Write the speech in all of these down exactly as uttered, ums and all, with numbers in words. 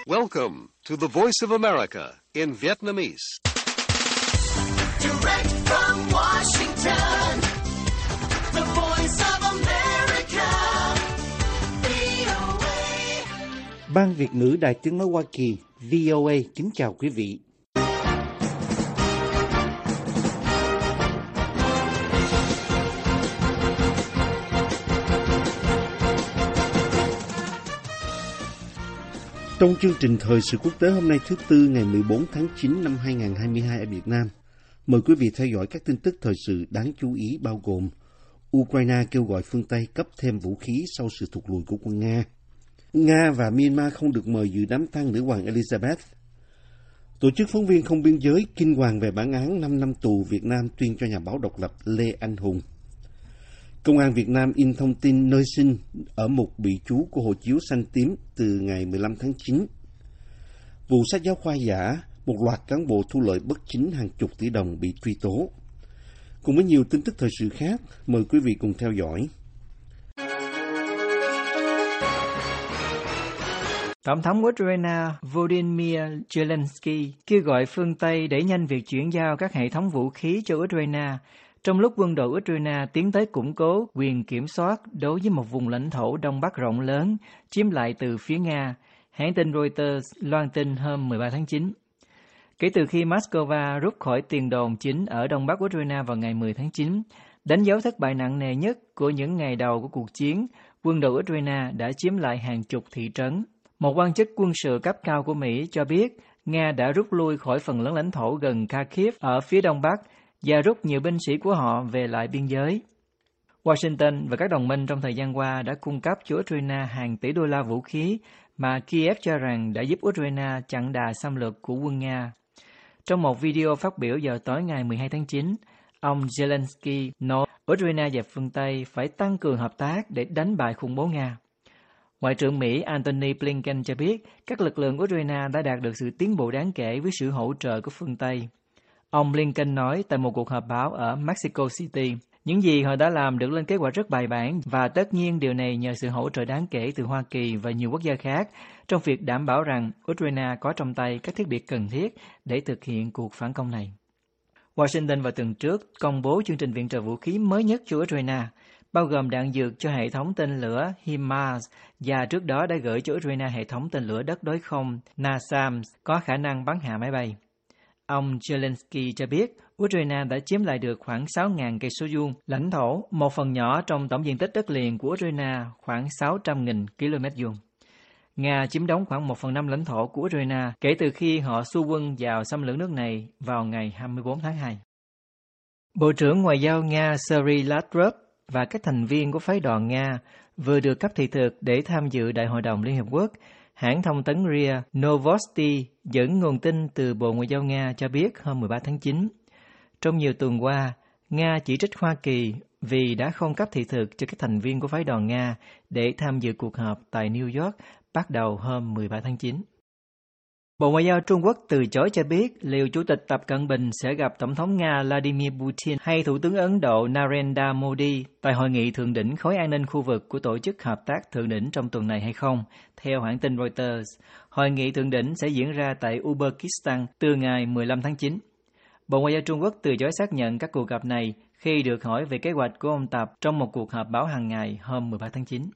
Welcome to the Voice of America in Vietnamese. Direct from Washington, the Voice of America, vê o a. Ban Việt ngữ Đài Tiếng nói Hoa Kỳ, vê o a kính chào quý vị. Trong chương trình thời sự quốc tế hôm nay thứ Tư ngày mười bốn tháng chín năm hai nghìn không trăm hai mươi hai ở Việt Nam, mời quý vị theo dõi các tin tức thời sự đáng chú ý bao gồm Ukraine kêu gọi phương Tây cấp thêm vũ khí sau sự thụt lùi của quân Nga. Nga và Myanmar không được mời dự đám tang nữ hoàng Elizabeth. Tổ chức phóng viên không biên giới kinh hoàng về bản án năm năm tù Việt Nam tuyên cho nhà báo độc lập Lê Anh Hùng. Công an Việt Nam in thông tin nơi sinh ở mục bị trú của hộ chiếu xanh tím từ ngày mười lăm tháng chín. Vụ sách giáo khoa giả, một loạt cán bộ thu lợi bất chính hàng chục tỷ đồng bị truy tố. Cùng với nhiều tin tức thời sự khác, mời quý vị cùng theo dõi. Tổng thống Ukraine Volodymyr Zelensky kêu gọi phương Tây đẩy nhanh việc chuyển giao các hệ thống vũ khí cho Ukraine, trong lúc quân đội Ukraine tiến tới củng cố quyền kiểm soát đối với một vùng lãnh thổ Đông Bắc rộng lớn, chiếm lại từ phía Nga, hãng tin Reuters loan tin hôm mười ba tháng chín. Kể từ khi Moscow rút khỏi tiền đồn chính ở Đông Bắc Ukraine vào ngày mười tháng chín, đánh dấu thất bại nặng nề nhất của những ngày đầu của cuộc chiến, quân đội Ukraine đã chiếm lại hàng chục thị trấn. Một quan chức quân sự cấp cao của Mỹ cho biết Nga đã rút lui khỏi phần lớn lãnh thổ gần Kharkiv ở phía Đông Bắc và rút nhiều binh sĩ của họ về lại biên giới. Washington và các đồng minh trong thời gian qua đã cung cấp cho Ukraine hàng tỷ đô la vũ khí mà Kiev cho rằng đã giúp Ukraine chặn đà xâm lược của quân Nga. Trong một video phát biểu vào tối ngày mười hai tháng chín, ông Zelensky nói Ukraine và phương Tây phải tăng cường hợp tác để đánh bại khủng bố Nga. Ngoại trưởng Mỹ Antony Blinken cho biết các lực lượng Ukraine đã đạt được sự tiến bộ đáng kể với sự hỗ trợ của phương Tây. Ông Blinken nói tại một cuộc họp báo ở Mexico City, những gì họ đã làm được lên kế hoạch rất bài bản và tất nhiên điều này nhờ sự hỗ trợ đáng kể từ Hoa Kỳ và nhiều quốc gia khác trong việc đảm bảo rằng Ukraine có trong tay các thiết bị cần thiết để thực hiện cuộc phản công này. Washington vào tuần trước công bố chương trình viện trợ vũ khí mới nhất cho Ukraine, bao gồm đạn dược cho hệ thống tên lửa HIMARS và trước đó đã gửi cho Ukraine hệ thống tên lửa đất đối không NASAMS có khả năng bắn hạ máy bay. Ông Zelensky cho biết Ukraine đã chiếm lại được khoảng sáu nghìn cây số vuông lãnh thổ, một phần nhỏ trong tổng diện tích đất liền của Ukraine khoảng sáu trăm nghìn ki lô mét vuông. Nga chiếm đóng khoảng một phần năm lãnh thổ của Ukraine kể từ khi họ xu quân vào xâm lược nước này vào ngày hai mươi bốn tháng hai. Bộ trưởng Ngoại giao Nga Sergei Lavrov và các thành viên của phái đoàn Nga vừa được cấp thị thực để tham dự Đại hội đồng Liên Hợp Quốc. Hãng thông tấn rờ i a Novosti dẫn nguồn tin từ Bộ Ngoại giao Nga cho biết hôm mười ba tháng chín. Trong nhiều tuần qua, Nga chỉ trích Hoa Kỳ vì đã không cấp thị thực cho các thành viên của phái đoàn Nga để tham dự cuộc họp tại New York bắt đầu hôm mười ba tháng chín. Bộ Ngoại giao Trung Quốc từ chối cho biết liệu Chủ tịch Tập Cận Bình sẽ gặp Tổng thống Nga Vladimir Putin hay Thủ tướng Ấn Độ Narendra Modi tại hội nghị thượng đỉnh khối an ninh khu vực của Tổ chức Hợp tác Thượng đỉnh trong tuần này hay không, theo hãng tin Reuters. Hội nghị thượng đỉnh sẽ diễn ra tại Uzbekistan từ ngày mười lăm tháng chín. Bộ Ngoại giao Trung Quốc từ chối xác nhận các cuộc gặp này khi được hỏi về kế hoạch của ông Tập trong một cuộc họp báo hàng ngày hôm mười ba tháng chín.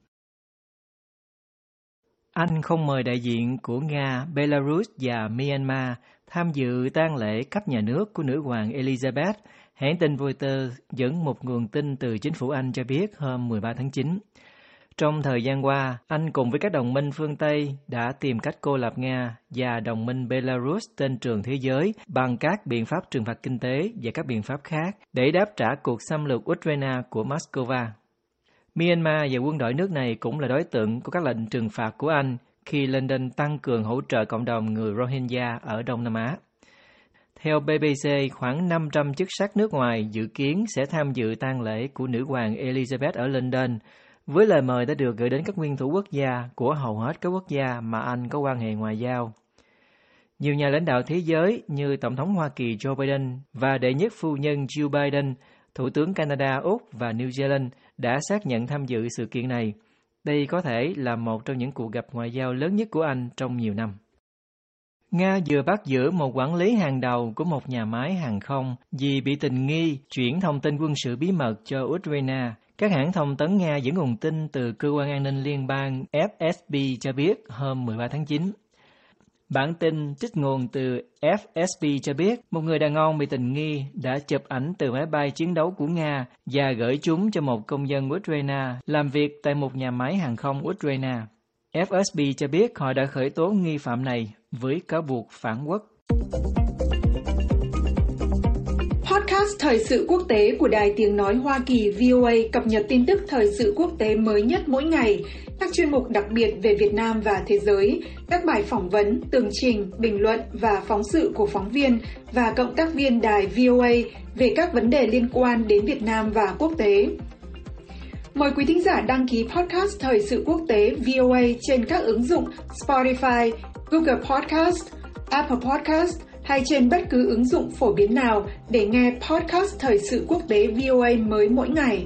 Anh không mời đại diện của Nga, Belarus và Myanmar tham dự tang lễ cấp nhà nước của nữ hoàng Elizabeth, hãng tin Reuters dẫn một nguồn tin từ chính phủ Anh cho biết hôm mười ba tháng chín. Trong thời gian qua, Anh cùng với các đồng minh phương Tây đã tìm cách cô lập Nga và đồng minh Belarus trên trường thế giới bằng các biện pháp trừng phạt kinh tế và các biện pháp khác để đáp trả cuộc xâm lược Ukraine của Moscow. Myanmar và quân đội nước này cũng là đối tượng của các lệnh trừng phạt của Anh khi London tăng cường hỗ trợ cộng đồng người Rohingya ở Đông Nam Á. Theo bê bê xê, khoảng năm trăm chức sắc nước ngoài dự kiến sẽ tham dự tang lễ của nữ hoàng Elizabeth ở London, với lời mời đã được gửi đến các nguyên thủ quốc gia của hầu hết các quốc gia mà Anh có quan hệ ngoại giao. Nhiều nhà lãnh đạo thế giới như Tổng thống Hoa Kỳ Joe Biden và đệ nhất phu nhân Jill Biden, Thủ tướng Canada, Úc và New Zealand đã xác nhận tham dự sự kiện này. Đây có thể là một trong những cuộc gặp ngoại giao lớn nhất của Anh trong nhiều năm. Nga vừa bắt giữ một quản lý hàng đầu của một nhà máy hàng không vì bị tình nghi chuyển thông tin quân sự bí mật cho Ukraine. Các hãng thông tấn Nga dẫn nguồn tin từ Cơ quan An ninh Liên bang F S B cho biết hôm mười ba tháng chín. Bản tin trích nguồn từ F S B cho biết một người đàn ông bị tình nghi đã chụp ảnh từ máy bay chiến đấu của Nga và gửi chúng cho một công dân Ukraine làm việc tại một nhà máy hàng không Ukraine. F S B cho biết họ đã khởi tố nghi phạm này với cáo buộc phản quốc. Podcast Thời sự quốc tế của Đài Tiếng Nói Hoa Kỳ V O A cập nhật tin tức thời sự quốc tế mới nhất mỗi ngày, các chuyên mục đặc biệt về Việt Nam và thế giới, các bài phỏng vấn, tường trình, bình luận và phóng sự của phóng viên và cộng tác viên đài V O A về các vấn đề liên quan đến Việt Nam và quốc tế. Mời quý thính giả đăng ký podcast Thời sự quốc tế V O A trên các ứng dụng Spotify, Google Podcast, Apple Podcast hay trên bất cứ ứng dụng phổ biến nào để nghe podcast Thời sự quốc tế V O A mới mỗi ngày.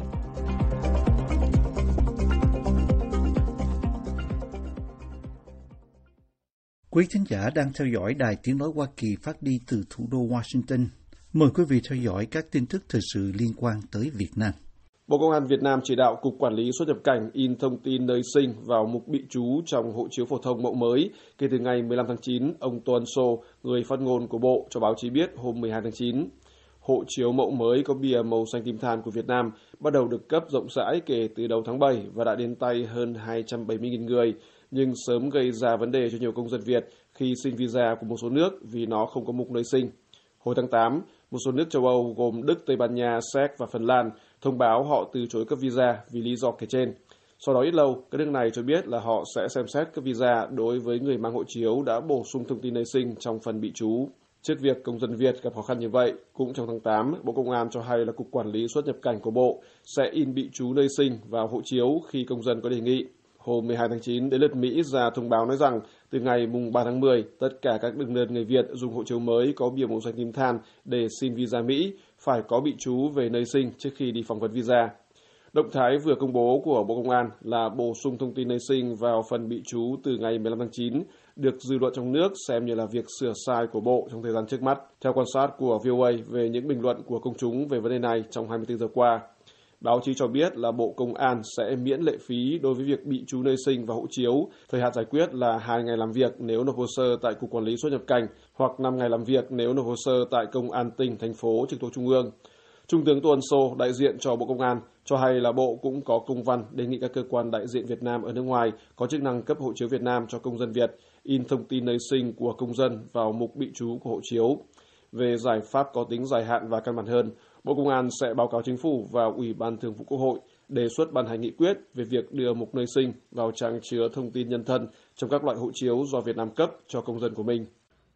Quý thính giả đang theo dõi Đài Tiếng Nói Hoa Kỳ phát đi từ thủ đô Washington. Mời quý vị theo dõi các tin tức thời sự liên quan tới Việt Nam. Bộ Công an Việt Nam chỉ đạo Cục Quản lý xuất nhập cảnh in thông tin nơi sinh vào mục bị trú trong hộ chiếu phổ thông mẫu mới. Kể từ ngày mười lăm tháng chín, ông Tô Ân Sô, người phát ngôn của Bộ, cho báo chí biết hôm mười hai tháng chín. Hộ chiếu mẫu mới có bìa màu xanh tím than của Việt Nam bắt đầu được cấp rộng rãi kể từ đầu tháng bảy và đã đến tay hơn hai trăm bảy mươi nghìn người, nhưng sớm gây ra vấn đề cho nhiều công dân Việt khi xin visa của một số nước vì nó không có mục nơi sinh. Hồi tháng tám, một số nước châu Âu gồm Đức, Tây Ban Nha, Séc và Phần Lan thông báo họ từ chối cấp visa vì lý do kể trên. Sau đó ít lâu, các nước này cho biết là họ sẽ xem xét cấp visa đối với người mang hộ chiếu đã bổ sung thông tin nơi sinh trong phần bị trú. Trước việc công dân Việt gặp khó khăn như vậy, cũng trong tháng tám, Bộ Công an cho hay là Cục Quản lý xuất nhập cảnh của Bộ sẽ in bị trú nơi sinh vào hộ chiếu khi công dân có đề nghị. Hôm mười hai tháng chín, đến lượt Mỹ ra thông báo nói rằng từ ngày mùng ba tháng mười, tất cả các đường đơn người Việt dùng hộ chiếu mới có bìa màu xanh tím than để xin visa Mỹ phải có bị trú về nơi sinh trước khi đi phỏng vấn visa. Động thái vừa công bố của Bộ Công an là bổ sung thông tin nơi sinh vào phần bị trú từ ngày mười lăm tháng chín, được dư luận trong nước xem như là việc sửa sai của Bộ trong thời gian trước mắt. Theo quan sát của V O A về những bình luận của công chúng về vấn đề này trong hai mươi tư giờ qua, báo chí cho biết là Bộ Công an sẽ miễn lệ phí đối với việc bị trú nơi sinh và hộ chiếu. Thời hạn giải quyết là hai ngày làm việc nếu nộp hồ sơ tại Cục Quản lý xuất nhập cảnh hoặc năm ngày làm việc nếu nộp hồ sơ tại Công an tỉnh, thành phố trực thuộc Trung ương. Trung tướng Tô Ân Sô, đại diện cho Bộ Công an, cho hay là Bộ cũng có công văn đề nghị các cơ quan đại diện Việt Nam ở nước ngoài có chức năng cấp hộ chiếu Việt Nam cho công dân Việt, in thông tin nơi sinh của công dân vào mục bị trú của hộ chiếu. Về giải pháp có tính dài hạn và căn bản hơn, Bộ Công an sẽ báo cáo Chính phủ và Ủy ban Thường vụ Quốc hội đề xuất ban hành nghị quyết về việc đưa mục nơi sinh vào trang chứa thông tin nhân thân trong các loại hộ chiếu do Việt Nam cấp cho công dân của mình.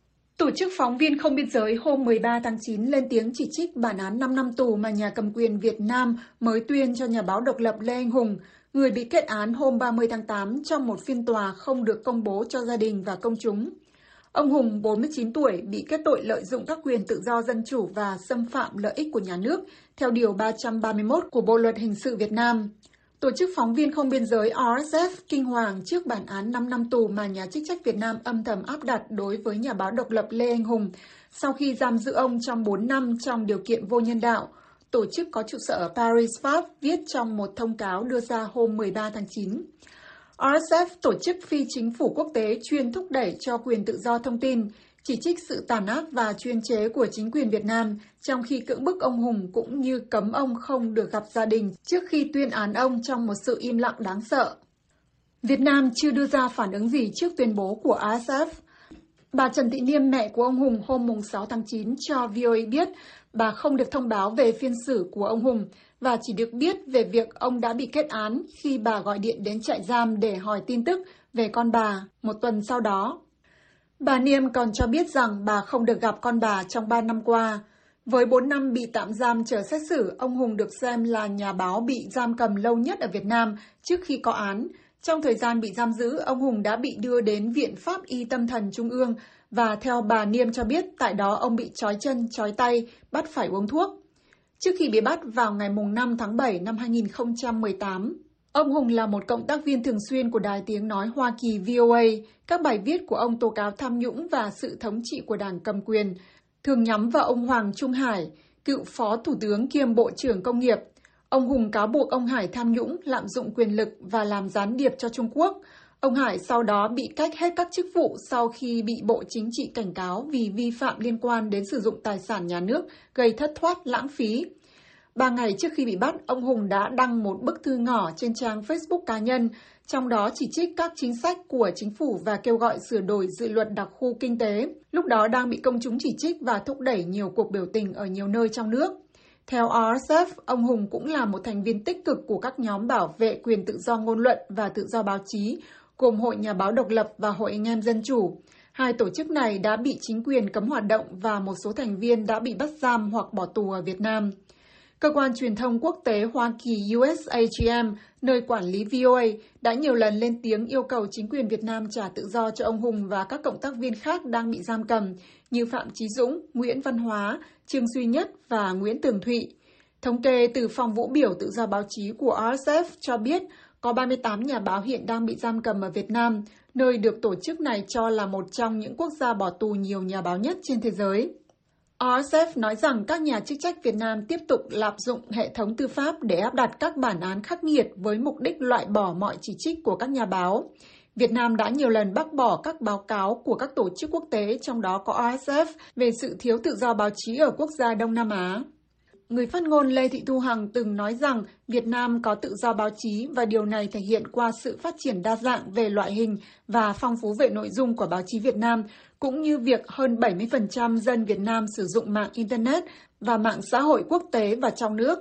Tổ chức Phóng viên Không Biên giới hôm mười ba tháng chín lên tiếng chỉ trích bản án năm năm tù mà nhà cầm quyền Việt Nam mới tuyên cho nhà báo độc lập Lê Anh Hùng, người bị kết án hôm ba mươi tháng tám trong một phiên tòa không được công bố cho gia đình và công chúng. Ông Hùng, bốn mươi chín tuổi, bị kết tội lợi dụng các quyền tự do dân chủ và xâm phạm lợi ích của nhà nước, theo Điều ba trăm ba mươi mốt của Bộ Luật Hình sự Việt Nam. Tổ chức Phóng viên Không Biên giới R S F kinh hoàng trước bản án năm năm tù mà nhà chức trách Việt Nam âm thầm áp đặt đối với nhà báo độc lập Lê Anh Hùng sau khi giam giữ ông trong bốn năm trong điều kiện vô nhân đạo. Tổ chức có trụ sở ở Paris, Pháp, viết trong một thông cáo đưa ra hôm mười ba tháng chín. R S F, tổ chức phi chính phủ quốc tế chuyên thúc đẩy cho quyền tự do thông tin, chỉ trích sự tàn ác và chuyên chế của chính quyền Việt Nam, trong khi cưỡng bức ông Hùng cũng như cấm ông không được gặp gia đình trước khi tuyên án ông trong một sự im lặng đáng sợ. Việt Nam chưa đưa ra phản ứng gì trước tuyên bố của R S F. Bà Trần Thị Niêm, mẹ của ông Hùng, hôm sáu tháng chín cho V O A biết bà không được thông báo về phiên xử của ông Hùng và chỉ được biết về việc ông đã bị kết án khi bà gọi điện đến trại giam để hỏi tin tức về con bà một tuần sau đó. Bà Niêm còn cho biết rằng bà không được gặp con bà trong ba năm qua. Với bốn năm bị tạm giam chờ xét xử, ông Hùng được xem là nhà báo bị giam cầm lâu nhất ở Việt Nam trước khi có án. Trong thời gian bị giam giữ, ông Hùng đã bị đưa đến Viện Pháp y Tâm thần Trung ương và theo bà Niêm cho biết, tại đó ông bị trói chân, trói tay, bắt phải uống thuốc. Trước khi bị bắt vào ngày năm tháng bảy năm hai nghìn không trăm mười tám, Ông Hùng là một cộng tác viên thường xuyên của Đài Tiếng Nói Hoa Kỳ V O A. Các bài viết của ông tố cáo tham nhũng và sự thống trị của đảng cầm quyền, thường nhắm vào ông Hoàng Trung Hải, cựu Phó Thủ tướng kiêm Bộ trưởng Công nghiệp. Ông Hùng cáo buộc ông Hải tham nhũng, lạm dụng quyền lực và làm gián điệp cho Trung Quốc. Ông Hải sau đó bị cách hết các chức vụ sau khi bị Bộ Chính trị cảnh cáo vì vi phạm liên quan đến sử dụng tài sản nhà nước, gây thất thoát lãng phí. Ba ngày trước khi bị bắt, ông Hùng đã đăng một bức thư ngỏ trên trang Facebook cá nhân, trong đó chỉ trích các chính sách của chính phủ và kêu gọi sửa đổi dự luật đặc khu kinh tế, lúc đó đang bị công chúng chỉ trích và thúc đẩy nhiều cuộc biểu tình ở nhiều nơi trong nước. Theo R S F, ông Hùng cũng là một thành viên tích cực của các nhóm bảo vệ quyền tự do ngôn luận và tự do báo chí, gồm Hội Nhà báo Độc lập và Hội Anh em Dân chủ. Hai tổ chức này đã bị chính quyền cấm hoạt động và một số thành viên đã bị bắt giam hoặc bỏ tù ở Việt Nam. Cơ quan truyền thông quốc tế Hoa Kỳ U S A G M, nơi quản lý V O A, đã nhiều lần lên tiếng yêu cầu chính quyền Việt Nam trả tự do cho ông Hùng và các cộng tác viên khác đang bị giam cầm, như Phạm Chí Dũng, Nguyễn Văn Hóa, Trương Duy Nhất và Nguyễn Tường Thụy. Thống kê từ Phòng Vũ biểu Tự do báo chí của R S F cho biết có ba mươi tám nhà báo hiện đang bị giam cầm ở Việt Nam, nơi được tổ chức này cho là một trong những quốc gia bỏ tù nhiều nhà báo nhất trên thế giới. R S F nói rằng các nhà chức trách Việt Nam tiếp tục lạm dụng hệ thống tư pháp để áp đặt các bản án khắc nghiệt với mục đích loại bỏ mọi chỉ trích của các nhà báo. Việt Nam đã nhiều lần bác bỏ các báo cáo của các tổ chức quốc tế, trong đó có R S F, về sự thiếu tự do báo chí ở quốc gia Đông Nam Á. Người phát ngôn Lê Thị Thu Hằng từng nói rằng Việt Nam có tự do báo chí và điều này thể hiện qua sự phát triển đa dạng về loại hình và phong phú về nội dung của báo chí Việt Nam, cũng như việc hơn bảy mươi phần trăm dân Việt Nam sử dụng mạng Internet và mạng xã hội quốc tế và trong nước.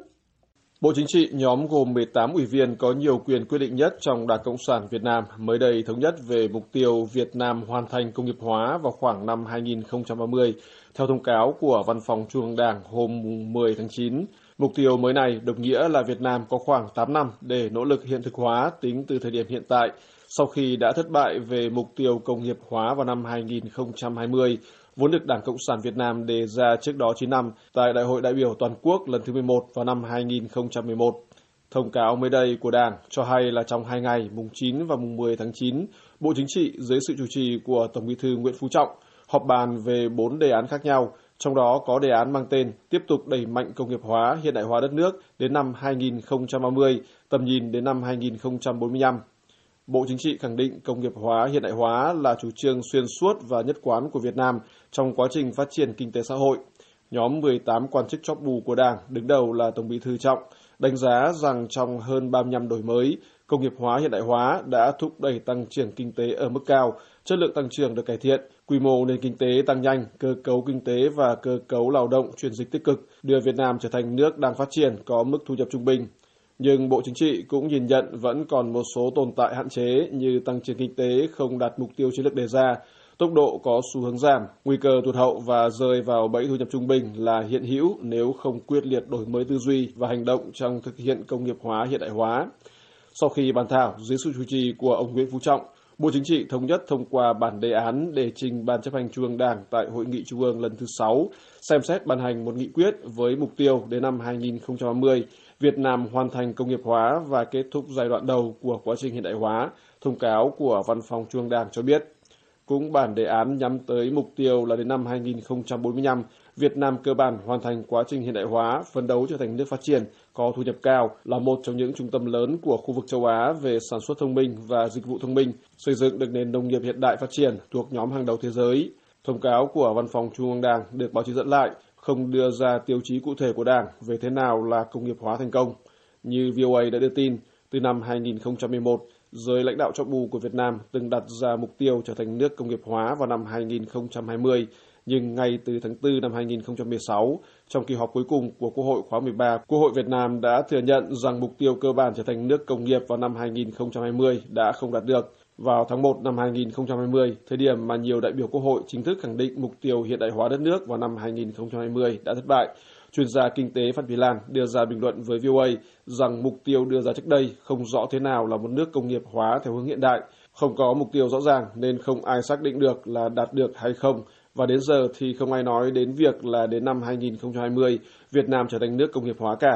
Bộ Chính trị, nhóm gồm mười tám ủy viên có nhiều quyền quyết định nhất trong Đảng Cộng sản Việt Nam mới đây thống nhất về mục tiêu Việt Nam hoàn thành công nghiệp hóa vào khoảng năm hai nghìn không trăm ba mươi, theo thông cáo của Văn phòng Trung ương Đảng hôm mười tháng chín. Mục tiêu mới này đồng nghĩa là Việt Nam có khoảng tám năm để nỗ lực hiện thực hóa tính từ thời điểm hiện tại, sau khi đã thất bại về mục tiêu công nghiệp hóa vào năm hai nghìn không trăm hai mươi, vốn được Đảng Cộng sản Việt Nam đề ra trước đó chín năm tại Đại hội đại biểu toàn quốc lần thứ mười một vào năm hai nghìn không trăm mười một. Thông cáo mới đây của Đảng cho hay là trong hai ngày mùng chín và mùng mười tháng chín, Bộ Chính trị dưới sự chủ trì của Tổng Bí thư Nguyễn Phú Trọng họp bàn về bốn đề án khác nhau, trong đó có đề án mang tên tiếp tục đẩy mạnh công nghiệp hóa, hiện đại hóa đất nước đến năm hai nghìn không trăm ba mươi, tầm nhìn đến năm hai nghìn không trăm bốn mươi lăm. Bộ Chính trị khẳng định công nghiệp hóa, hiện đại hóa là chủ trương xuyên suốt và nhất quán của Việt Nam trong quá trình phát triển kinh tế xã hội. Nhóm mười tám quan chức chóp bù của Đảng, đứng đầu là Tổng Bí thư Trọng, đánh giá rằng trong hơn ba mươi lăm đổi mới, công nghiệp hóa, hiện đại hóa đã thúc đẩy tăng trưởng kinh tế ở mức cao, chất lượng tăng trưởng được cải thiện, quy mô nền kinh tế tăng nhanh, cơ cấu kinh tế và cơ cấu lao động chuyển dịch tích cực, đưa Việt Nam trở thành nước đang phát triển có mức thu nhập trung bình. Nhưng Bộ Chính trị cũng nhìn nhận vẫn còn một số tồn tại hạn chế như tăng trưởng kinh tế không đạt mục tiêu chiến lược đề ra, tốc độ có xu hướng giảm, nguy cơ tụt hậu và rơi vào bẫy thu nhập trung bình là hiện hữu nếu không quyết liệt đổi mới tư duy và hành động trong thực hiện công nghiệp hóa, hiện đại hóa. Sau khi bàn thảo dưới sự chủ trì của ông Nguyễn Phú Trọng, Bộ Chính trị thống nhất thông qua bản đề án để trình Ban chấp hành Trung ương Đảng tại Hội nghị Trung ương lần thứ sáu, xem xét ban hành một nghị quyết với mục tiêu đến năm hai nghìn không trăm ba mươi, Việt Nam hoàn thành công nghiệp hóa và kết thúc giai đoạn đầu của quá trình hiện đại hóa, thông cáo của Văn phòng Trung ương Đảng cho biết. Cũng bản đề án nhắm tới mục tiêu là đến năm hai nghìn không trăm bốn mươi lăm, Việt Nam cơ bản hoàn thành quá trình hiện đại hóa, phấn đấu trở thành nước phát triển, có thu nhập cao, là một trong những trung tâm lớn của khu vực châu Á về sản xuất thông minh và dịch vụ thông minh, xây dựng được nền nông nghiệp hiện đại phát triển thuộc nhóm hàng đầu thế giới. Thông cáo của Văn phòng Trung ương Đảng được báo chí dẫn lại, không đưa ra tiêu chí cụ thể của Đảng về thế nào là công nghiệp hóa thành công. Như V O A đã đưa tin, từ năm hai nghìn không trăm mười một, giới lãnh đạo chóp bù của Việt Nam từng đặt ra mục tiêu trở thành nước công nghiệp hóa vào năm hai nghìn không trăm hai mươi, nhưng ngay từ tháng tư năm hai nghìn không trăm mười sáu, trong kỳ họp cuối cùng của Quốc hội khóa mười ba, Quốc hội Việt Nam đã thừa nhận rằng mục tiêu cơ bản trở thành nước công nghiệp vào năm hai nghìn không trăm hai mươi đã không đạt được. Vào tháng một năm hai nghìn không trăm hai mươi, thời điểm mà nhiều đại biểu Quốc hội chính thức khẳng định mục tiêu hiện đại hóa đất nước vào năm hai nghìn không trăm hai mươi đã thất bại, chuyên gia kinh tế Phan Pí Lan đưa ra bình luận với V O A rằng mục tiêu đưa ra trước đây không rõ thế nào là một nước công nghiệp hóa theo hướng hiện đại, không có mục tiêu rõ ràng nên không ai xác định được là đạt được hay không, và đến giờ thì không ai nói đến việc là đến năm hai nghìn không trăm hai mươi, Việt Nam trở thành nước công nghiệp hóa cả.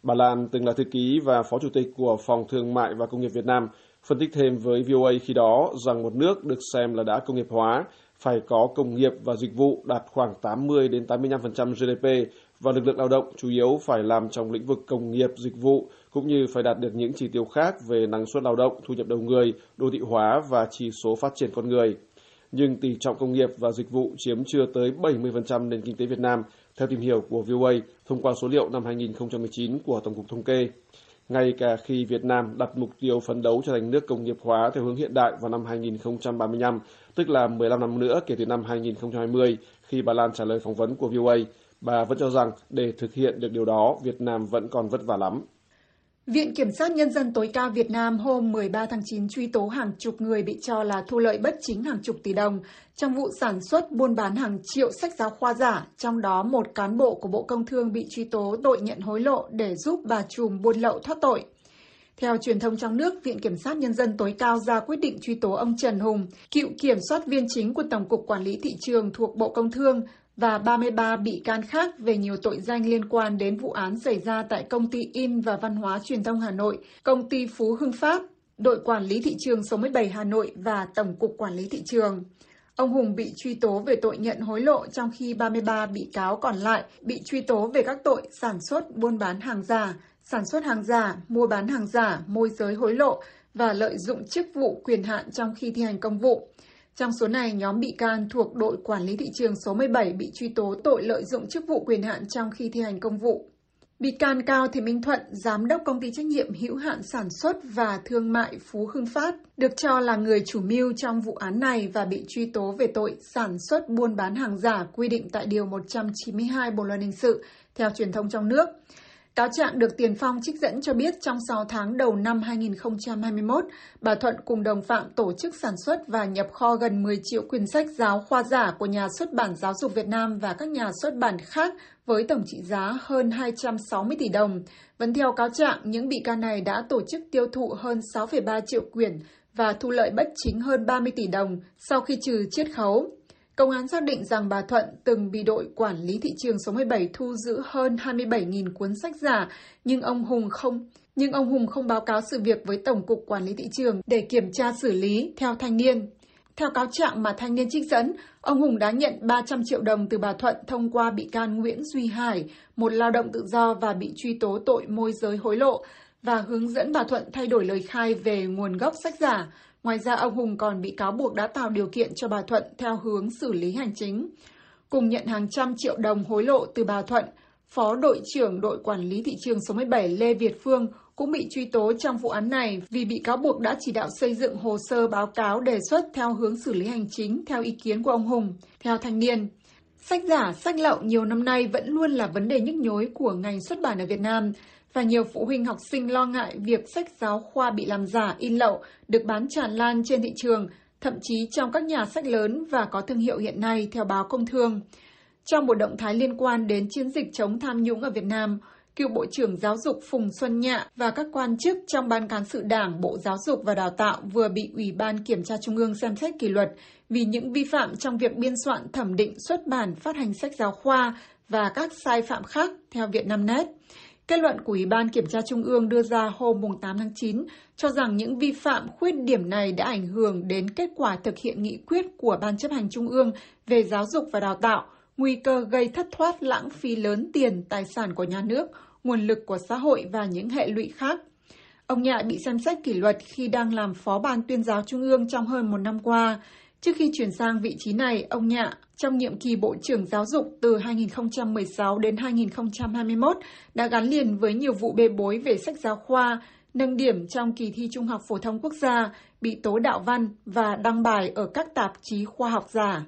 Bà Lan từng là thư ký và phó chủ tịch của Phòng Thương mại và Công nghiệp Việt Nam, phân tích thêm với vê o a khi đó rằng một nước được xem là đã công nghiệp hóa phải có công nghiệp và dịch vụ đạt khoảng tám mươi đến tám mươi lăm phần trăm giê đê pê và lực lượng lao động chủ yếu phải làm trong lĩnh vực công nghiệp, dịch vụ, cũng như phải đạt được những chỉ tiêu khác về năng suất lao động, thu nhập đầu người, đô thị hóa và chỉ số phát triển con người. Nhưng tỷ trọng công nghiệp và dịch vụ chiếm chưa tới bảy mươi phần trăm nền kinh tế Việt Nam, theo tìm hiểu của vê o a thông qua số liệu năm hai nghìn không trăm mười chín của Tổng cục Thống kê. Ngay cả khi Việt Nam đặt mục tiêu phấn đấu trở thành nước công nghiệp hóa theo hướng hiện đại vào năm hai nghìn không trăm ba mươi lăm, tức là mười lăm năm nữa kể từ năm hai nghìn không trăm hai mươi, khi bà Lan trả lời phỏng vấn của vê o a, bà vẫn cho rằng để thực hiện được điều đó, Việt Nam vẫn còn vất vả lắm. Viện Kiểm sát Nhân dân tối cao Việt Nam hôm mười ba tháng chín truy tố hàng chục người bị cho là thu lợi bất chính hàng chục tỷ đồng trong vụ sản xuất buôn bán hàng triệu sách giáo khoa giả, trong đó một cán bộ của Bộ Công Thương bị truy tố tội nhận hối lộ để giúp bà trùm buôn lậu thoát tội. Theo truyền thông trong nước, Viện Kiểm sát Nhân dân tối cao ra quyết định truy tố ông Trần Hùng, cựu kiểm soát viên chính của Tổng cục Quản lý Thị trường thuộc Bộ Công Thương, và ba mươi ba bị can khác về nhiều tội danh liên quan đến vụ án xảy ra tại Công ty In và Văn hóa Truyền thông Hà Nội, Công ty Phú Hưng Phát, Đội Quản lý Thị trường số mười bảy Hà Nội và Tổng cục Quản lý Thị trường. Ông Hùng bị truy tố về tội nhận hối lộ, trong khi ba mươi ba bị cáo còn lại bị truy tố về các tội sản xuất, buôn bán hàng giả, sản xuất hàng giả, mua bán hàng giả, môi giới hối lộ và lợi dụng chức vụ quyền hạn trong khi thi hành công vụ. Trong số này, nhóm bị can thuộc đội quản lý thị trường số mười bảy bị truy tố tội lợi dụng chức vụ quyền hạn trong khi thi hành công vụ. Bị can Cao Thị Minh Thuận, giám đốc công ty trách nhiệm hữu hạn sản xuất và thương mại Phú Hưng Phát, được cho là người chủ mưu trong vụ án này và bị truy tố về tội sản xuất buôn bán hàng giả quy định tại Điều một trăm chín mươi hai Bộ Luật Hình sự, theo truyền thông trong nước. Cáo trạng được Tiền Phong trích dẫn cho biết trong sáu tháng đầu năm hai nghìn không trăm hai mươi mốt, bà Thuận cùng đồng phạm tổ chức sản xuất và nhập kho gần mười triệu quyển sách giáo khoa giả của Nhà xuất bản Giáo dục Việt Nam và các nhà xuất bản khác với tổng trị giá hơn hai trăm sáu mươi tỷ đồng. Vẫn theo cáo trạng, những bị can này đã tổ chức tiêu thụ hơn sáu phẩy ba triệu quyển và thu lợi bất chính hơn ba mươi tỷ đồng sau khi trừ chiết khấu. Công an xác định rằng bà Thuận từng bị đội quản lý thị trường số mười bảy thu giữ hơn hai mươi bảy nghìn cuốn sách giả, nhưng ông Hùng không nhưng ông Hùng không báo cáo sự việc với Tổng cục Quản lý Thị trường để kiểm tra xử lý, theo Thanh niên. Theo cáo trạng mà Thanh niên trích dẫn, ông Hùng đã nhận ba trăm triệu đồng từ bà Thuận thông qua bị can Nguyễn Duy Hải, một lao động tự do và bị truy tố tội môi giới hối lộ, và hướng dẫn bà Thuận thay đổi lời khai về nguồn gốc sách giả. Ngoài ra, ông Hùng còn bị cáo buộc đã tạo điều kiện cho bà Thuận theo hướng xử lý hành chính. Cùng nhận hàng trăm triệu đồng hối lộ từ bà Thuận, Phó đội trưởng đội quản lý thị trường số mười bảy Lê Việt Phương cũng bị truy tố trong vụ án này vì bị cáo buộc đã chỉ đạo xây dựng hồ sơ báo cáo đề xuất theo hướng xử lý hành chính theo ý kiến của ông Hùng. Theo Thanh niên, sách giả, sách lậu nhiều năm nay vẫn luôn là vấn đề nhức nhối của ngành xuất bản ở Việt Nam, và nhiều phụ huynh học sinh lo ngại việc sách giáo khoa bị làm giả, in lậu được bán tràn lan trên thị trường, thậm chí trong các nhà sách lớn và có thương hiệu hiện nay, theo báo Công Thương. Trong một động thái liên quan đến chiến dịch chống tham nhũng ở Việt Nam, cựu Bộ trưởng Giáo dục Phùng Xuân Nhạ và các quan chức trong Ban Cán sự Đảng, Bộ Giáo dục và Đào tạo vừa bị Ủy ban Kiểm tra Trung ương xem xét kỷ luật vì những vi phạm trong việc biên soạn, thẩm định, xuất bản, phát hành sách giáo khoa và các sai phạm khác, theo Vietnamnet. Kết luận của Ủy ban Kiểm tra Trung ương đưa ra hôm tám tháng chín cho rằng những vi phạm khuyết điểm này đã ảnh hưởng đến kết quả thực hiện nghị quyết của Ban chấp hành Trung ương về giáo dục và đào tạo, nguy cơ gây thất thoát lãng phí lớn tiền, tài sản của nhà nước, nguồn lực của xã hội và những hệ lụy khác. Ông Nhạ bị xem xét kỷ luật khi đang làm Phó Ban Tuyên giáo Trung ương trong hơn một năm qua. Trước khi chuyển sang vị trí này, ông Nhạ, trong nhiệm kỳ Bộ trưởng Giáo dục từ hai nghìn không trăm mười sáu đến hai nghìn không trăm hai mươi mốt, đã gắn liền với nhiều vụ bê bối về sách giáo khoa, nâng điểm trong kỳ thi Trung học Phổ thông Quốc gia, bị tố đạo văn và đăng bài ở các tạp chí khoa học giả.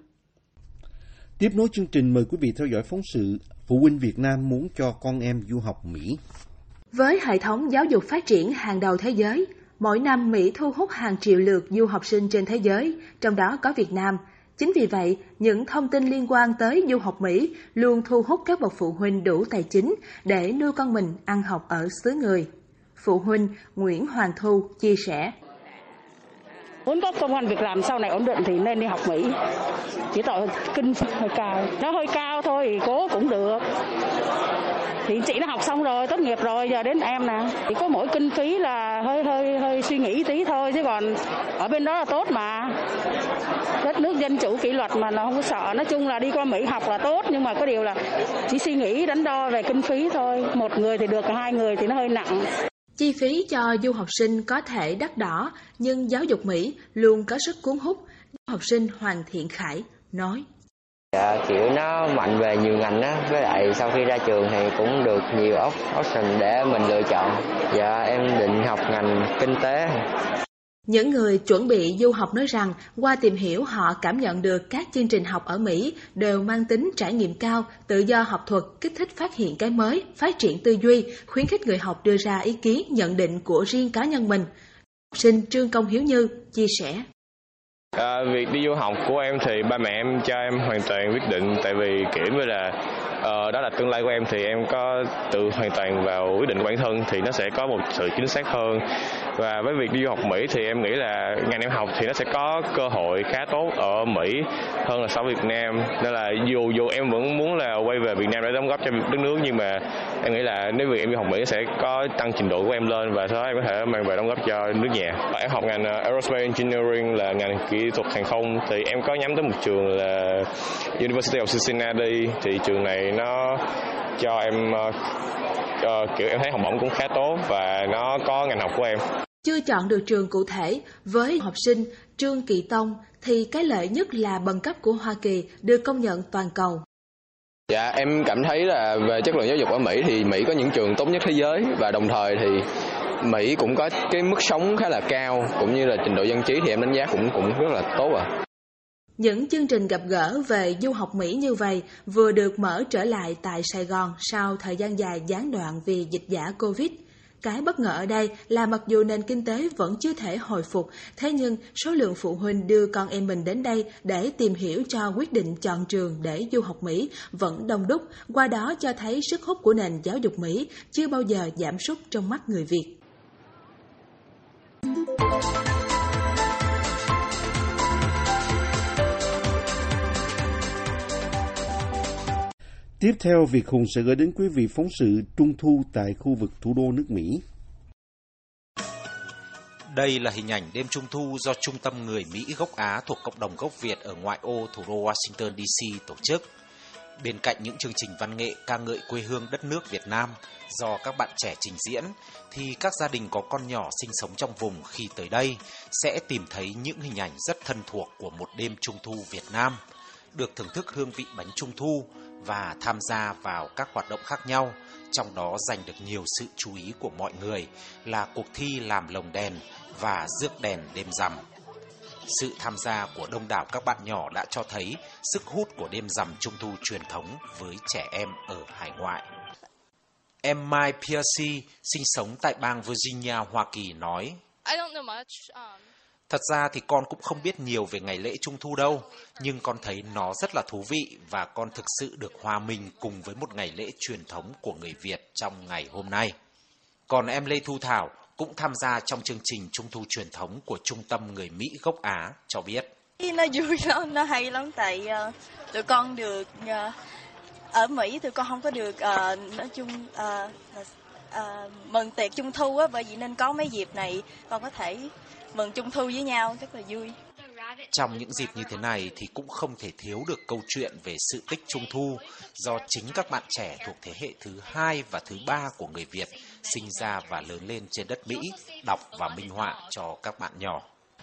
Tiếp nối chương trình, mời quý vị theo dõi phóng sự Phụ huynh Việt Nam muốn cho con em du học Mỹ. Với hệ thống giáo dục phát triển hàng đầu thế giới, mỗi năm Mỹ thu hút hàng triệu lượt du học sinh trên thế giới, trong đó có Việt Nam. Chính vì vậy, những thông tin liên quan tới du học Mỹ luôn thu hút các bậc phụ huynh đủ tài chính để nuôi con mình ăn học ở xứ người. Phụ huynh Nguyễn Hoàng Thu chia sẻ. Muốn có công ăn việc làm sau này ổn định thì nên đi học Mỹ. Chỉ tội kinh phí hơi cao. Nó hơi cao thôi, cố cũng được. Thì chị nó học xong rồi, tốt nghiệp rồi, giờ đến em nè. Chỉ có mỗi kinh phí là hơi hơi hơi suy nghĩ tí thôi, chứ còn ở bên đó là tốt mà. Đất nước dân chủ kỷ luật mà nó không có sợ. Nói chung là đi qua Mỹ học là tốt, nhưng mà có điều là chỉ suy nghĩ đắn đo về kinh phí thôi. Một người thì được, hai người thì nó hơi nặng. Chi phí cho du học sinh có thể đắt đỏ, nhưng giáo dục Mỹ luôn có sức cuốn hút. Du học sinh Hoàng Thiện Khải nói. Dạ, kiểu nó mạnh về nhiều ngành á, với lại sau khi ra trường thì cũng được nhiều option để mình lựa chọn. Dạ, em định học ngành kinh tế. Những người chuẩn bị du học nói rằng qua tìm hiểu họ cảm nhận được các chương trình học ở Mỹ đều mang tính trải nghiệm cao, tự do học thuật, kích thích phát hiện cái mới, phát triển tư duy, khuyến khích người học đưa ra ý kiến, nhận định của riêng cá nhân mình. Học sinh Trương Công Hiếu Như chia sẻ. À, việc đi du học của em thì ba mẹ em cho em hoàn toàn quyết định, tại vì kiểu như là uh, đó là tương lai của em, thì em có tự hoàn toàn vào quyết định của bản thân thì nó sẽ có một sự chính xác hơn. Và với việc đi du học Mỹ thì em nghĩ là ngành em học thì nó sẽ có cơ hội khá tốt ở Mỹ hơn là so với Việt Nam, nên là dù dù em vẫn muốn là quay về Việt Nam để đóng góp cho đất nước, nhưng mà em nghĩ là nếu việc em đi học Mỹ sẽ có tăng trình độ của em lên và sau đó em có thể mang về đóng góp cho nước nhà. Em học ngành Aerospace Engineering là ngành kỹ thuật hàng không, thì em có nhắm tới một trường là University of Cincinnati, thì trường này nó cho em uh, uh, kiểu em thấy học bổng cũng khá tốt và nó có ngành học của em. Chưa chọn được trường cụ thể, với học sinh Trương Kỳ Tông thì cái lợi nhất là bằng cấp của Hoa Kỳ được công nhận toàn cầu. Dạ, em cảm thấy là về chất lượng giáo dục ở Mỹ thì Mỹ có những trường tốt nhất thế giới, và đồng thời thì Mỹ cũng có cái mức sống khá là cao, cũng như là trình độ dân trí thì em đánh giá cũng cũng rất là tốt à. Những chương trình gặp gỡ về du học Mỹ như vậy vừa được mở trở lại tại Sài Gòn sau thời gian dài gián đoạn vì dịch giả Covid. Cái bất ngờ ở đây là mặc dù nền kinh tế vẫn chưa thể hồi phục, thế nhưng số lượng phụ huynh đưa con em mình đến đây để tìm hiểu cho quyết định chọn trường để du học Mỹ vẫn đông đúc, qua đó cho thấy sức hút của nền giáo dục Mỹ chưa bao giờ giảm sút trong mắt người Việt. Tiếp theo, Việt Hùng sẽ gửi đến quý vị phóng sự Trung thu tại khu vực thủ đô nước Mỹ. Đây là hình ảnh đêm Trung thu do Trung tâm Người Mỹ gốc Á thuộc cộng đồng gốc Việt ở ngoại ô thủ đô Washington đê xê tổ chức. Bên cạnh những chương trình văn nghệ ca ngợi quê hương đất nước Việt Nam do các bạn trẻ trình diễn, thì các gia đình có con nhỏ sinh sống trong vùng khi tới đây sẽ tìm thấy những hình ảnh rất thân thuộc của một đêm Trung thu Việt Nam, được thưởng thức hương vị bánh Trung thu và tham gia vào các hoạt động khác nhau. Trong đó giành được nhiều sự chú ý của mọi người là cuộc thi làm lồng đèn và rước đèn đêm rằm. Sự tham gia của đông đảo các bạn nhỏ đã cho thấy sức hút của đêm rằm Trung thu truyền thống với trẻ em ở hải ngoại. Em Mai Piercy sinh sống tại bang Virginia, Hoa Kỳ nói: Thật ra thì con cũng không biết nhiều về ngày lễ Trung thu đâu, nhưng con thấy nó rất là thú vị và con thực sự được hòa mình cùng với một ngày lễ truyền thống của người Việt trong ngày hôm nay. Còn em Lê Thu Thảo cũng tham gia trong chương trình Trung thu truyền thống của Trung tâm Người Mỹ gốc Á cho biết. Nó vui lắm, nó hay lắm, tại uh, tụi con được uh, ở Mỹ tụi con không có được uh, nói chung uh, uh, mừng tiệc Trung thu á, bởi vì nên có mấy dịp này con có thể mừng Trung thu với nhau, rất là vui. Trong những dịp như thế này thì cũng không thể thiếu được câu chuyện về sự tích Trung thu do chính các bạn trẻ thuộc thế hệ thứ hai và thứ ba của người Việt sinh ra và lớn lên trên đất Mỹ đọc và minh họa cho các bạn nhỏ.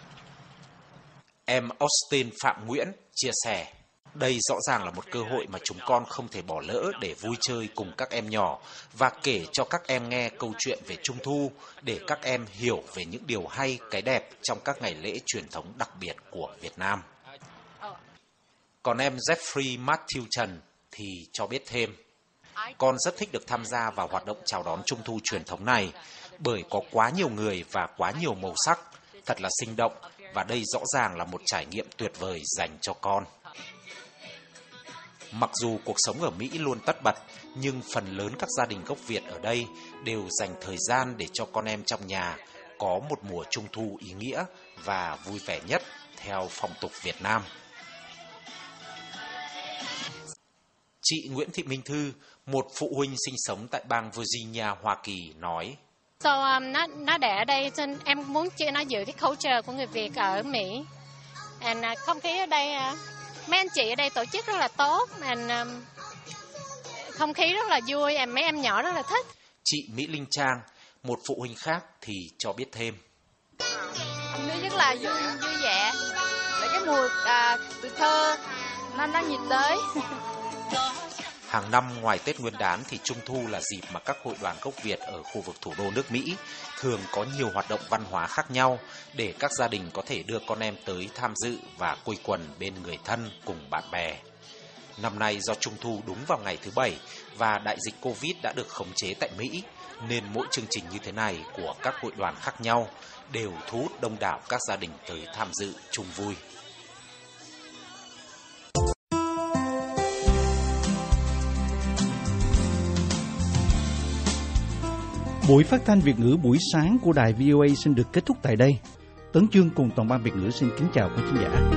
Em Austin Phạm Nguyễn chia sẻ: Đây rõ ràng là một cơ hội mà chúng con không thể bỏ lỡ để vui chơi cùng các em nhỏ và kể cho các em nghe câu chuyện về Trung thu để các em hiểu về những điều hay, cái đẹp trong các ngày lễ truyền thống đặc biệt của Việt Nam. Còn em Jeffrey Matthew Trần thì cho biết thêm: Con rất thích được tham gia vào hoạt động chào đón Trung thu truyền thống này bởi có quá nhiều người và quá nhiều màu sắc, thật là sinh động và đây rõ ràng là một trải nghiệm tuyệt vời dành cho con. Mặc dù cuộc sống ở Mỹ luôn tất bật, nhưng phần lớn các gia đình gốc Việt ở đây đều dành thời gian để cho con em trong nhà có một mùa Trung thu ý nghĩa và vui vẻ nhất theo phong tục Việt Nam. Chị Nguyễn Thị Minh Thư, Một phụ huynh sinh sống tại bang Virginia, Hoa Kỳ nói. So, um, nó, nó để ở đây, cho em muốn cho nó giữ cái culture của người Việt ở Mỹ. And, uh, không khí ở đây, uh, mấy anh chị ở đây tổ chức rất là tốt. And, um, không khí rất là vui, and mấy em nhỏ rất là thích. Chị Mỹ Linh Trang, một phụ huynh khác thì cho biết thêm. Nó rất là vui, vui vẻ. Để cái mùa à, tuổi thơ, nó, nó nhiệt đới. Hàng năm ngoài Tết Nguyên đán thì Trung thu là dịp mà các hội đoàn gốc Việt ở khu vực thủ đô nước Mỹ thường có nhiều hoạt động văn hóa khác nhau để các gia đình có thể đưa con em tới tham dự và quây quần bên người thân cùng bạn bè. Năm nay do Trung thu đúng vào ngày thứ Bảy và đại dịch Covid đã được khống chế tại Mỹ, nên mỗi chương trình như thế này của các hội đoàn khác nhau đều thu hút đông đảo các gia đình tới tham dự chung vui. Buổi phát thanh Việt ngữ buổi sáng của đài vê o a xin được kết thúc tại đây. Tấn Chương cùng toàn ban Việt ngữ xin kính chào quý khán giả.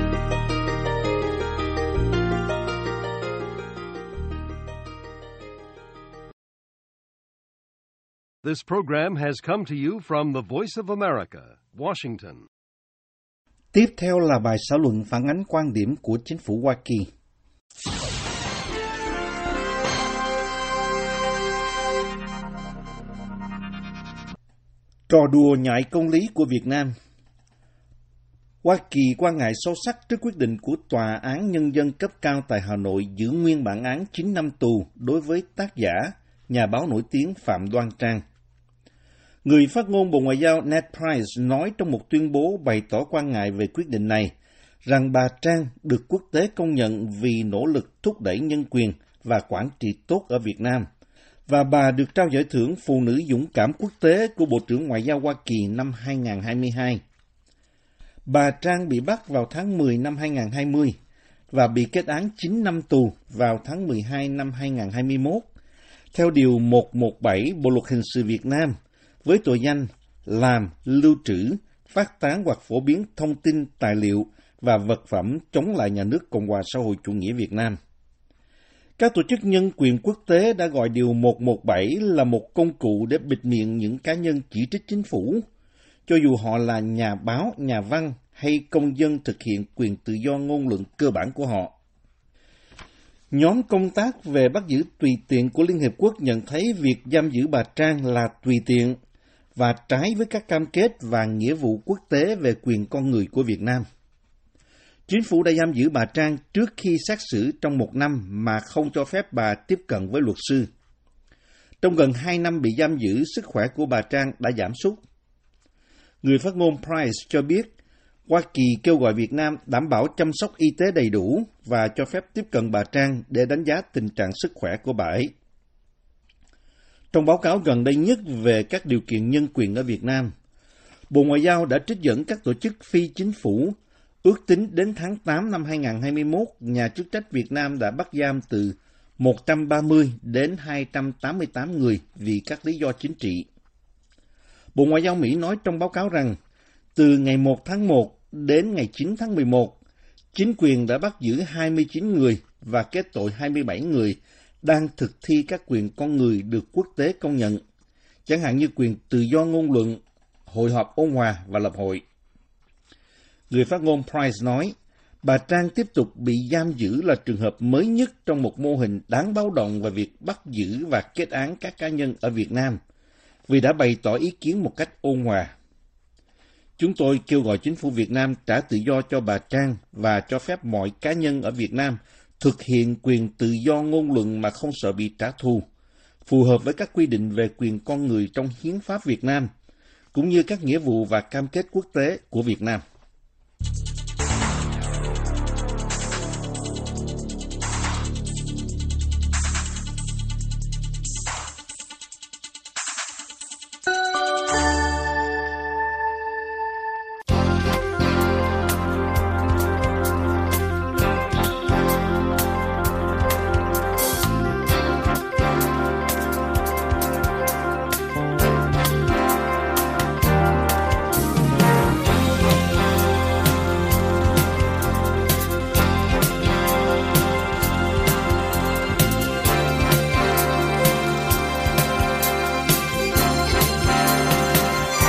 This program has come to you from the Voice of America, Washington. Tiếp theo là bài xã luận phản ánh quan điểm của chính phủ Hoa Kỳ. Trò đùa nhại công lý của Việt Nam. Hoa Kỳ quan ngại sâu sắc trước quyết định của Tòa án Nhân dân cấp cao tại Hà Nội giữ nguyên bản án chín năm tù đối với tác giả, nhà báo nổi tiếng Phạm Đoan Trang. Người phát ngôn Bộ Ngoại giao Ned Price nói trong một tuyên bố bày tỏ quan ngại về quyết định này, rằng bà Trang được quốc tế công nhận vì nỗ lực thúc đẩy nhân quyền và quản trị tốt ở Việt Nam, và bà được trao giải thưởng Phụ nữ dũng cảm quốc tế của Bộ trưởng Ngoại giao Hoa Kỳ năm hai không hai hai. Bà Trang bị bắt vào tháng mười năm hai không hai không và bị kết án chín năm tù vào tháng mười hai năm hai không hai mốt, theo Điều một trăm mười bảy Bộ Luật Hình sự Việt Nam, với tội danh làm, lưu trữ, phát tán hoặc phổ biến thông tin, tài liệu và vật phẩm chống lại nhà nước Cộng hòa xã hội chủ nghĩa Việt Nam. Các tổ chức nhân quyền quốc tế đã gọi Điều một trăm mười bảy là một công cụ để bịt miệng những cá nhân chỉ trích chính phủ, cho dù họ là nhà báo, nhà văn hay công dân thực hiện quyền tự do ngôn luận cơ bản của họ. Nhóm công tác về bắt giữ tùy tiện của Liên Hiệp Quốc nhận thấy việc giam giữ bà Trang là tùy tiện và trái với các cam kết và nghĩa vụ quốc tế về quyền con người của Việt Nam. Chính phủ đã giam giữ bà Trang trước khi xét xử trong một năm mà không cho phép bà tiếp cận với luật sư. Trong gần hai năm bị giam giữ, sức khỏe của bà Trang đã giảm sút. Người phát ngôn Price cho biết, Hoa Kỳ kêu gọi Việt Nam đảm bảo chăm sóc y tế đầy đủ và cho phép tiếp cận bà Trang để đánh giá tình trạng sức khỏe của bà ấy. Trong báo cáo gần đây nhất về các điều kiện nhân quyền ở Việt Nam, Bộ Ngoại giao đã trích dẫn các tổ chức phi chính phủ. Ước tính đến tháng tám năm hai không hai mốt, nhà chức trách Việt Nam đã bắt giam từ một trăm ba mươi đến hai trăm tám mươi tám người vì các lý do chính trị. Bộ Ngoại giao Mỹ nói trong báo cáo rằng, từ ngày một tháng một đến ngày chín tháng mười một, chính quyền đã bắt giữ hai mươi chín người và kết tội hai mươi bảy người đang thực thi các quyền con người được quốc tế công nhận, chẳng hạn như quyền tự do ngôn luận, hội họp ôn hòa và lập hội. Người phát ngôn Price nói, bà Trang tiếp tục bị giam giữ là trường hợp mới nhất trong một mô hình đáng báo động về việc bắt giữ và kết án các cá nhân ở Việt Nam, vì đã bày tỏ ý kiến một cách ôn hòa. Chúng tôi kêu gọi chính phủ Việt Nam trả tự do cho bà Trang và cho phép mọi cá nhân ở Việt Nam thực hiện quyền tự do ngôn luận mà không sợ bị trả thù, phù hợp với các quy định về quyền con người trong hiến pháp Việt Nam, cũng như các nghĩa vụ và cam kết quốc tế của Việt Nam.